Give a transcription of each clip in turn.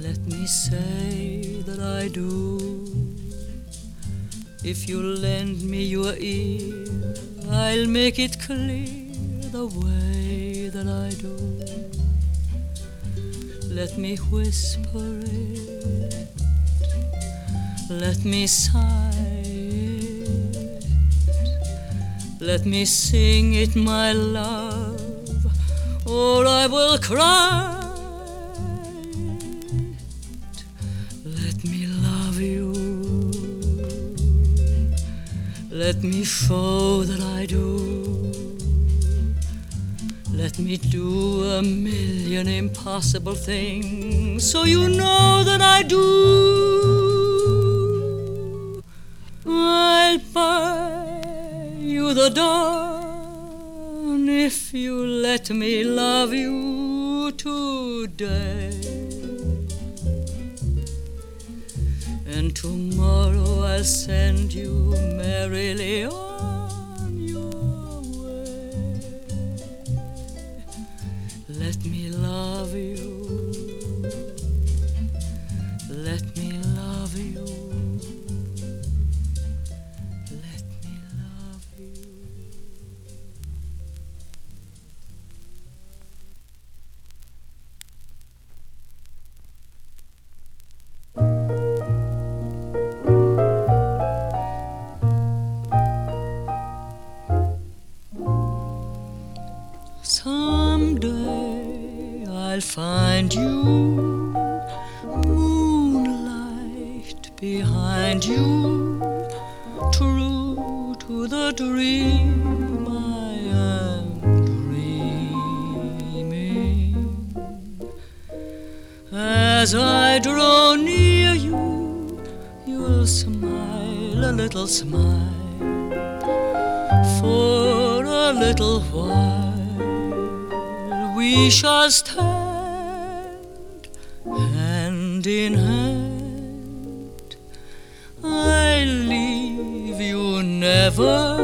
Let me say that I do. If you lend me your ear, I'll make it clear the way that I do. Let me whisper it, let me sigh it, let me sing it, my love, or I will cry. Let me love you, let me show that I do. Let me do a million impossible things so you know that I do. I'll buy you the dawn if you let me love you today. And tomorrow I'll send you merrily on your way. Let me love you, let me love you, let me love you. Someday I'll find you, moonlight behind you, true to the dream I am dreaming. As I draw near you, you'll smile a little smile for a little while. We shall stand hand in hand. I'll leave you never,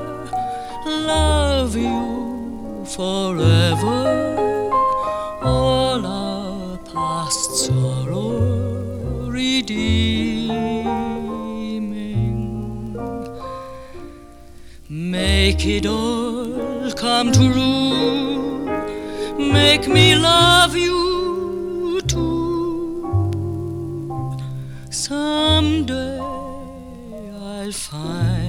love you forever. All our past sorrow redeeming. Make it all come true. Make me love you too. Someday I'll find